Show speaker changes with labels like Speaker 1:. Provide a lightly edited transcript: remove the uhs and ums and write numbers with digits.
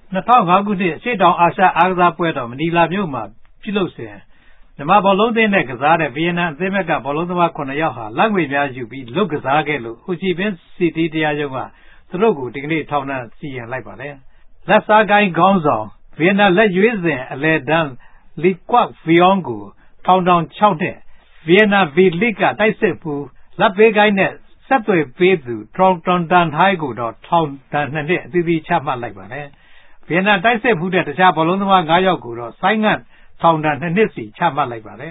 Speaker 1: 2005 ခုနှစ်အရှေ့တောင်အာရှအားကစားပွဲတော်မနီလာမြို့မှာပြုလုပ်စဉ်မြန်မာဘောလုံးသင်းနဲ့ကစားတဲ့ဗီယက်နမ်အသင်းဘက်ကဘောလုံးသမား9ယောက်ဟာလက်ငွေများယူပြီးလုတ်ကစားခဲ့လို့ဟိုချီပင်းစီတီတရားရုံးကသူတို့ကိုဒီကနေ့ထောင်ဒဏ်စီရင်လိုက်ပါတယ်။လက်စားကိုင်းခေါင်းဆောင်ဗီယက်နမ်လက်ရွေးစင်အလဲတန်းလီကွတ်ဗီယောင်ကိုထောင်ဒဏ်6နှစ်ဗီယက်နမ်ဗီလစ်ကတိုက်စစ်မှုလက်ပေးကိုင်းနဲ့ဆက်သွယ်ပေးသူထရောင်တွန်တန်ဟိုင်းကိုတော့ထောင်ဒဏ်2နှစ်အသီးသီးချမှတ်လိုက်ပါတယ်။ဗီယက်နမ်တိုက်စစ်မှုတဲ့တခြားဘောလုံးသမား9ယောက်ကိုတော့ဆိုင်းငံ့ထောင်ဒဏ်2နှစ်စီချမှတ်လိုက်ပါတယ်